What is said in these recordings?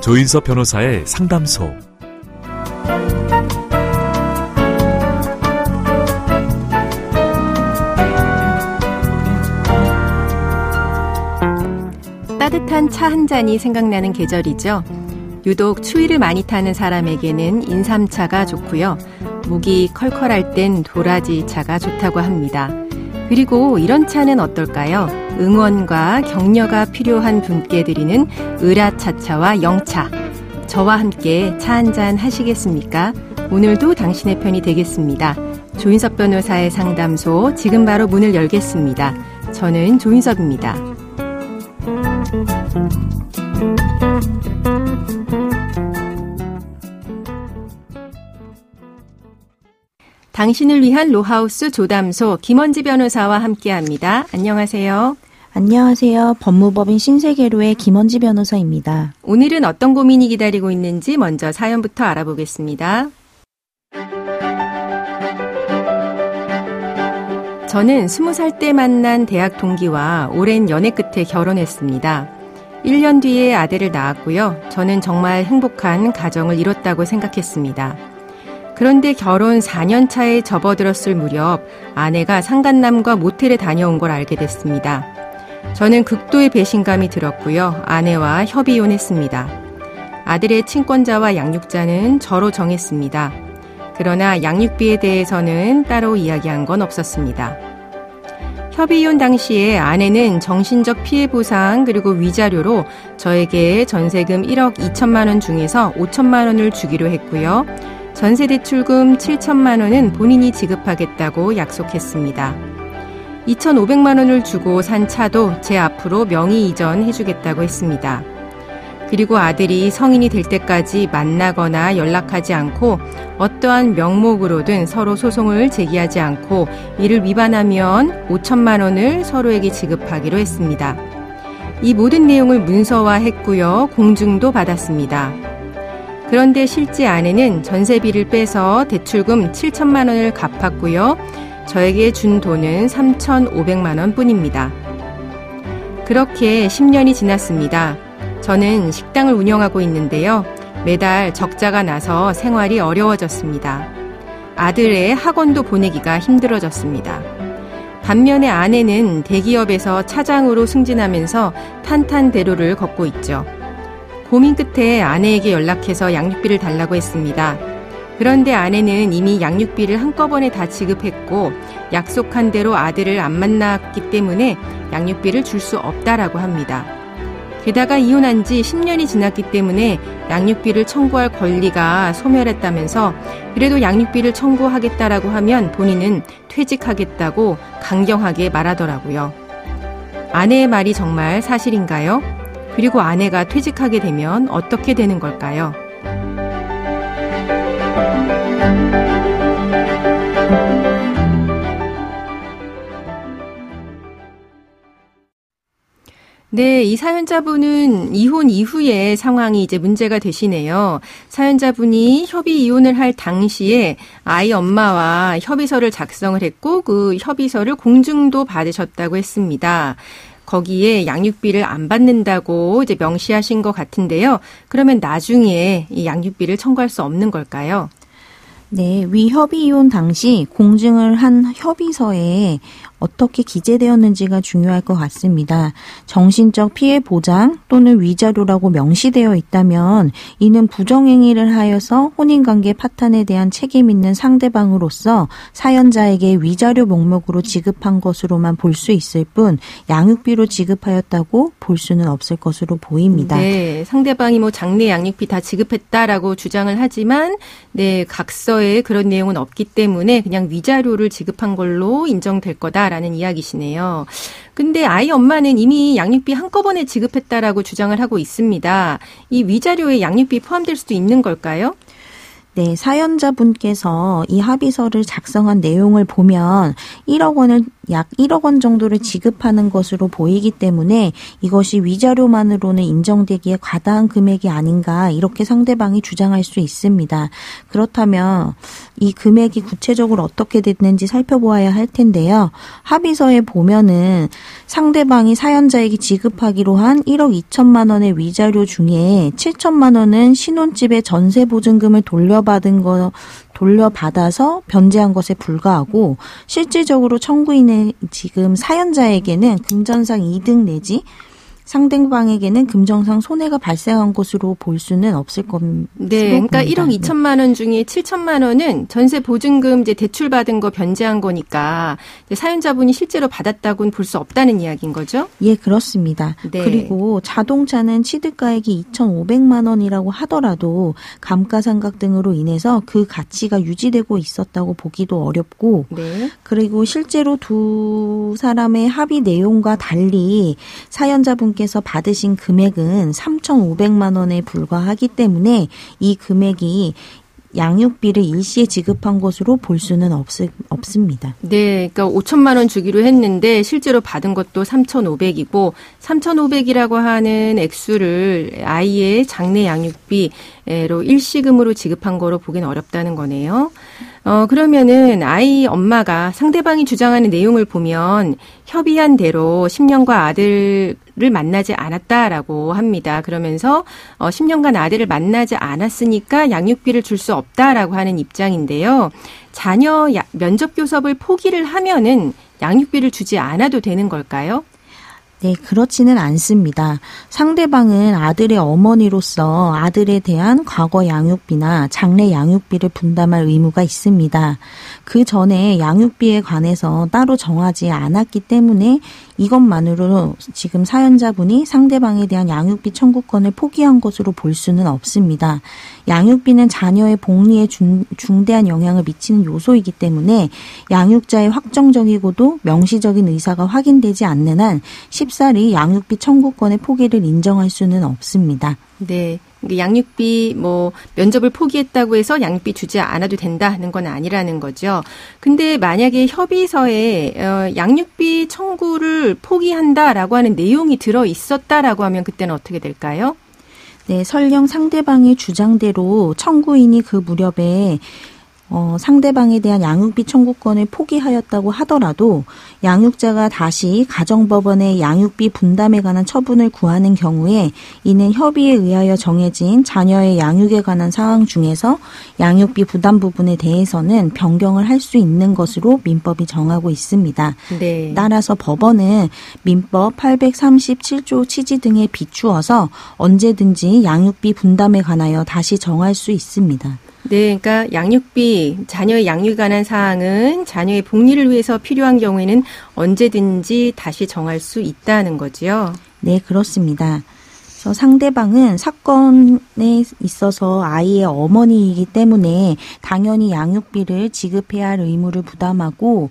조인섭 변호사의 상담소. 따뜻한 차 한 잔이 생각나는 계절이죠. 유독 추위를 많이 타는 사람에게는 인삼차가 좋고요. 목이 컬컬할 땐 도라지 차가 좋다고 합니다. 그리고 이런 차는 어떨까요? 응원과 격려가 필요한 분께 드리는 으라차차와 영차. 저와 함께 차 한잔 하시겠습니까? 오늘도 당신의 편이 되겠습니다. 조인섭 변호사의 상담소 지금 바로 문을 열겠습니다. 저는 조인섭입니다. 당신을 위한 로하우스 조담소 김원지 변호사와 함께합니다. 안녕하세요. 안녕하세요. 법무법인 신세계로의 김원지 변호사입니다. 오늘은 어떤 고민이 기다리고 있는지 먼저 사연부터 알아보겠습니다. 저는 20살 때 만난 대학 동기와 오랜 연애 끝에 결혼했습니다. 1년 뒤에 아들을 낳았고요. 저는 정말 행복한 가정을 이뤘다고 생각했습니다. 그런데 결혼 4년 차에 접어들었을 무렵 아내가 상간남과 모텔에 다녀온 걸 알게 됐습니다. 저는 극도의 배신감이 들었고요. 아내와 협의혼했습니다. 아들의 친권자와 양육자는 저로 정했습니다. 그러나 양육비에 대해서는 따로 이야기한 건 없었습니다. 협의이혼 당시에 아내는 정신적 피해 보상 그리고 위자료로 저에게 전세금 1억 2천만 원 중에서 5천만 원을 주기로 했고요. 전세대출금 7천만 원은 본인이 지급하겠다고 약속했습니다. 2,500만 원을 주고 산 차도 제 앞으로 명의 이전해주겠다고 했습니다. 그리고 아들이 성인이 될 때까지 만나거나 연락하지 않고 어떠한 명목으로든 서로 소송을 제기하지 않고 이를 위반하면 5천만 원을 서로에게 지급하기로 했습니다. 이 모든 내용을 문서화했고요. 공증도 받았습니다. 그런데 실제 아내는 전세비를 빼서 대출금 7천만 원을 갚았고요. 저에게 준 돈은 3,500만 원 뿐입니다. 그렇게 10년이 지났습니다. 저는 식당을 운영하고 있는데요. 매달 적자가 나서 생활이 어려워졌습니다. 아들의 학원도 보내기가 힘들어졌습니다. 반면에 아내는 대기업에서 차장으로 승진하면서 탄탄대로를 걷고 있죠. 고민 끝에 아내에게 연락해서 양육비를 달라고 했습니다. 그런데 아내는 이미 양육비를 한꺼번에 다 지급했고 약속한 대로 아들을 안 만났기 때문에 양육비를 줄 수 없다라고 합니다. 게다가 이혼한 지 10년이 지났기 때문에 양육비를 청구할 권리가 소멸했다면서 그래도 양육비를 청구하겠다라고 하면 본인은 퇴직하겠다고 강경하게 말하더라고요. 아내의 말이 정말 사실인가요? 그리고 아내가 퇴직하게 되면 어떻게 되는 걸까요? 네, 이 사연자분은 이혼 이후에 상황이 이제 문제가 되시네요. 사연자분이 협의 이혼을 할 당시에 아이 엄마와 협의서를 작성을 했고 그 협의서를 공증도 받으셨다고 했습니다. 거기에 양육비를 안 받는다고 이제 명시하신 것 같은데요. 그러면 나중에 이 양육비를 청구할 수 없는 걸까요? 네, 위 협의 이혼 당시 공증을 한 협의서에 어떻게 기재되었는지가 중요할 것 같습니다. 정신적 피해 보장 또는 위자료라고 명시되어 있다면 이는 부정행위를 하여서 혼인관계 파탄에 대한 책임 있는 상대방으로서 사연자에게 위자료 목록으로 지급한 것으로만 볼 수 있을 뿐 양육비로 지급하였다고 볼 수는 없을 것으로 보입니다. 네, 상대방이 뭐 장래 양육비 다 지급했다라고 주장을 하지만 네, 각서에 그런 내용은 없기 때문에 그냥 위자료를 지급한 걸로 인정될 거다. 라는 이야기시네요. 근데 아이 엄마는 이미 양육비 한꺼번에 지급했다라고 주장을 하고 있습니다. 이 위자료에 양육비 포함될 수도 있는 걸까요? 네, 사연자분께서 이 합의서를 작성한 내용을 보면 1억 원을 약 1억 원 정도를 지급하는 것으로 보이기 때문에 이것이 위자료만으로는 인정되기에 과다한 금액이 아닌가 이렇게 상대방이 주장할 수 있습니다. 그렇다면 이 금액이 구체적으로 어떻게 됐는지 살펴보아야 할 텐데요. 합의서에 보면은 상대방이 사연자에게 지급하기로 한 1억 2천만 원의 위자료 중에 7천만 원은 신혼집의 전세보증금을 돌려받아서 변제한 것에 불과하고 실질적으로 청구인의 지금 사연자에게는 금전상 이득 내지 상대방에게는 금전상 손해가 발생한 것으로 볼 수는 없을 겁니다. 네, 그러니까 1억 2천만 원 중에 7천만 원은 전세 보증금 이제 대출 받은 거 변제한 거니까 사연자분이 실제로 받았다고는 볼 수 없다는 이야기인 거죠? 예, 그렇습니다. 네. 그리고 자동차는 취득가액이 2,500만 원이라고 하더라도 감가상각 등으로 인해서 그 가치가 유지되고 있었다고 보기도 어렵고, 네. 그리고 실제로 두 사람의 합의 내용과 달리 사연자분 께서 받으신 금액은 3,500만 원에 불과하기 때문에 이 금액이 양육비를 일시에 지급한 것으로 볼 수는 없습니다. 네, 그러니까 5천만 원 주기로 했는데 실제로 받은 것도 3,500이고 3,500이라고 하는 액수를 아이의 장래 양육비로 일시금으로 지급한 거로 보기는 어렵다는 거네요. 그러면은 아이 엄마가 상대방이 주장하는 내용을 보면 협의한 대로 10년간 아들을 만나지 않았다라고 합니다. 그러면서 10년간 아들을 만나지 않았으니까 양육비를 줄 수 없다라고 하는 입장인데요. 자녀 면접 교섭을 포기를 하면은 양육비를 주지 않아도 되는 걸까요? 네, 그렇지는 않습니다. 상대방은 아들의 어머니로서 아들에 대한 과거 양육비나 장래 양육비를 분담할 의무가 있습니다. 그 전에 양육비에 관해서 따로 정하지 않았기 때문에 이것만으로 지금 사연자분이 상대방에 대한 양육비 청구권을 포기한 것으로 볼 수는 없습니다. 양육비는 자녀의 복리에 중대한 영향을 미치는 요소이기 때문에 양육자의 확정적이고도 명시적인 의사가 확인되지 않는 한 쉽사리 양육비 청구권의 포기를 인정할 수는 없습니다. 네. 양육비 면접을 포기했다고 해서 양육비 주지 않아도 된다는 건 아니라는 거죠. 근데 만약에 협의서에 양육비 청구를 포기한다라고 하는 내용이 들어 있었다라고 하면 그때는 어떻게 될까요? 네, 설령 상대방의 주장대로 청구인이 그 무렵에 상대방에 대한 양육비 청구권을 포기하였다고 하더라도 양육자가 다시 가정법원에 양육비 분담에 관한 처분을 구하는 경우에 이는 협의에 의하여 정해진 자녀의 양육에 관한 사항 중에서 양육비 부담 부분에 대해서는 변경을 할 수 있는 것으로 민법이 정하고 있습니다. 네. 따라서 법원은 민법 837조 취지 등에 비추어서 언제든지 양육비 분담에 관하여 다시 정할 수 있습니다. 네, 그러니까 양육비, 자녀의 양육에 관한 사항은 자녀의 복리를 위해서 필요한 경우에는 언제든지 다시 정할 수 있다는 거죠. 네, 그렇습니다. 그래서 상대방은 사건에 있어서 아이의 어머니이기 때문에 당연히 양육비를 지급해야 할 의무를 부담하고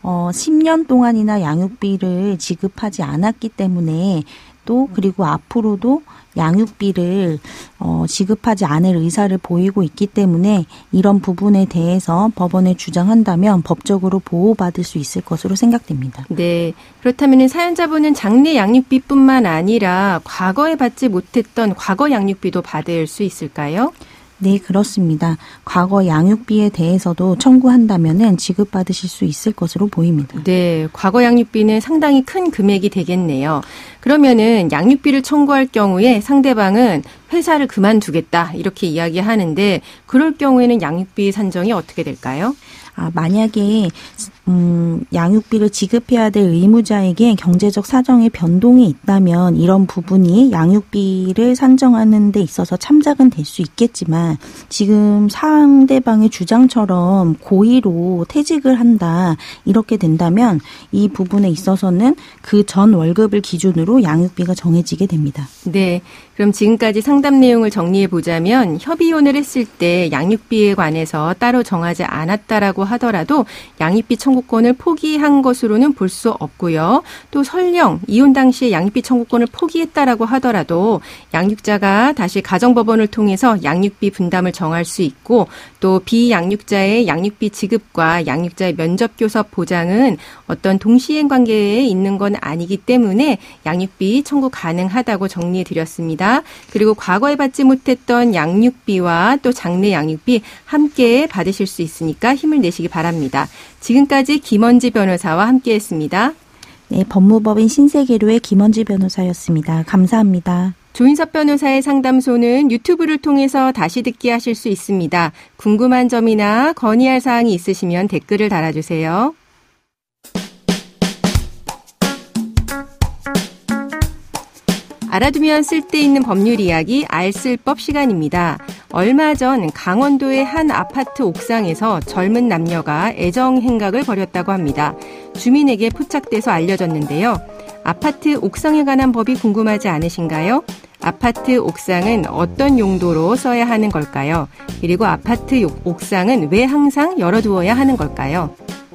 10년 동안이나 양육비를 지급하지 않았기 때문에 또 그리고 앞으로도 양육비를 지급하지 않을 의사를 보이고 있기 때문에 이런 부분에 대해서 법원에 주장한다면 법적으로 보호받을 수 있을 것으로 생각됩니다. 네. 그렇다면 사연자분은 장래 양육비뿐만 아니라 과거에 받지 못했던 과거 양육비도 받을 수 있을까요? 네, 그렇습니다. 과거 양육비에 대해서도 청구한다면은 지급받으실 수 있을 것으로 보입니다. 네, 과거 양육비는 상당히 큰 금액이 되겠네요. 그러면은 양육비를 청구할 경우에 상대방은 회사를 그만두겠다 이렇게 이야기하는데 그럴 경우에는 양육비 산정이 어떻게 될까요? 만약에 양육비를 지급해야 될 의무자에게 경제적 사정의 변동이 있다면 이런 부분이 양육비를 산정하는 데 있어서 참작은 될 수 있겠지만 지금 상대방의 주장처럼 고의로 퇴직을 한다 이렇게 된다면 이 부분에 있어서는 그 전 월급을 기준으로 양육비가 정해지게 됩니다. 네, 그럼 지금까지 상당 상담 내용을 정리해 보자면 협의혼을 했을 때 양육비에 관해서 따로 정하지 않았다라고 하더라도 양육비 청구권을 포기한 것으로는 볼 수 없고요. 또 설령 이혼 당시에 양육비 청구권을 포기했다라고 하더라도 양육자가 다시 가정법원을 통해서 양육비 분담을 정할 수 있고 또 비양육자의 양육비 지급과 양육자의 면접교섭 보장은 어떤 동시행 관계에 있는 건 아니기 때문에 양육비 청구 가능하다고 정리해 드렸습니다. 그리고 과거에 받지 못했던 양육비와 또 장래 양육비 함께 받으실 수 있으니까 힘을 내시기 바랍니다. 지금까지 김원지 변호사와 함께했습니다. 네, 법무법인 신세계로의 김원지 변호사였습니다. 감사합니다. 조인섭 변호사의 상담소는 유튜브를 통해서 다시 듣기 하실 수 있습니다. 궁금한 점이나 건의할 사항이 있으시면 댓글을 달아주세요. 알아두면 쓸데있는 법률 이야기 알쓸법 시간입니다. 얼마 전 강원도의 한 아파트 옥상에서 젊은 남녀가 애정 행각을 벌였다고 합니다. 주민에게 포착돼서 알려졌는데요. 아파트 옥상에 관한 법이 궁금하지 않으신가요? 아파트 옥상은 어떤 용도로 써야 하는 걸까요? 그리고 아파트 옥상은 왜 항상 열어두어야 하는 걸까요?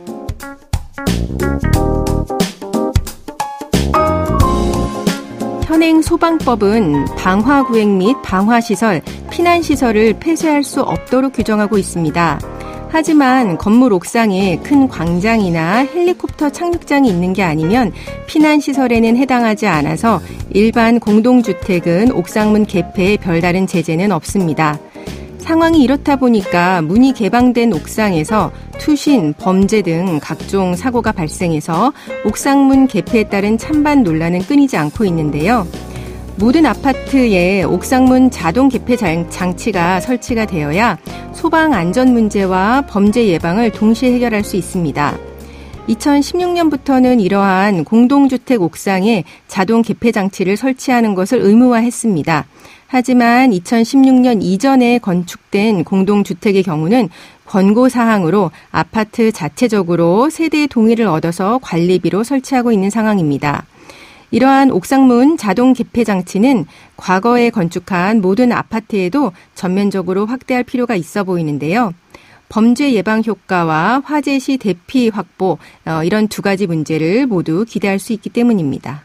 현행 소방법은 방화구획 및 방화시설, 피난시설을 폐쇄할 수 없도록 규정하고 있습니다. 하지만 건물 옥상에 큰 광장이나 헬리콥터 착륙장이 있는 게 아니면 피난시설에는 해당하지 않아서 일반 공동주택은 옥상문 개폐에 별다른 제재는 없습니다. 상황이 이렇다 보니까 문이 개방된 옥상에서 투신, 범죄 등 각종 사고가 발생해서 옥상문 개폐에 따른 찬반 논란은 끊이지 않고 있는데요. 모든 아파트에 옥상문 자동 개폐 장치가 설치가 되어야 소방 안전 문제와 범죄 예방을 동시에 해결할 수 있습니다. 2016년부터는 이러한 공동주택 옥상에 자동 개폐 장치를 설치하는 것을 의무화했습니다. 하지만 2016년 이전에 건축된 공동주택의 경우는 권고사항으로 아파트 자체적으로 세대의 동의를 얻어서 관리비로 설치하고 있는 상황입니다. 이러한 옥상문 자동 개폐 장치는 과거에 건축한 모든 아파트에도 전면적으로 확대할 필요가 있어 보이는데요. 범죄 예방 효과와 화재 시 대피 확보, 이런 두 가지 문제를 모두 기대할 수 있기 때문입니다.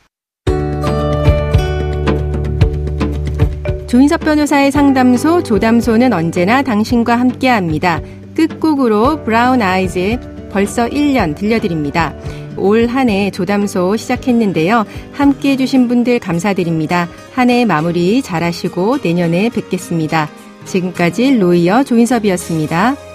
조인섭 변호사의 상담소 조담소는 언제나 당신과 함께합니다. 끝곡으로 브라운 아이즈의 벌써 1년 들려드립니다. 올 한 해 조담소 시작했는데요. 함께해 주신 분들 감사드립니다. 한 해 마무리 잘하시고 내년에 뵙겠습니다. 지금까지 로이어 조인섭이었습니다.